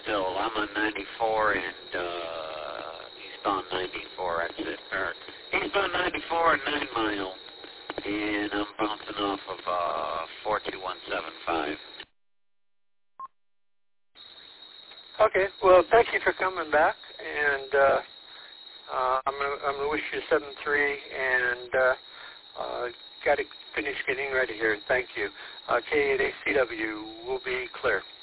still. I'm on 94 and eastbound 94 exit. Or eastbound 94 and 9 Mile. And I'm bouncing off of 42175. Okay. Well, thank you for coming back, and I'm gonna wish you 7-3, and got to finish getting ready here. Thank you. K8ACW will be clear.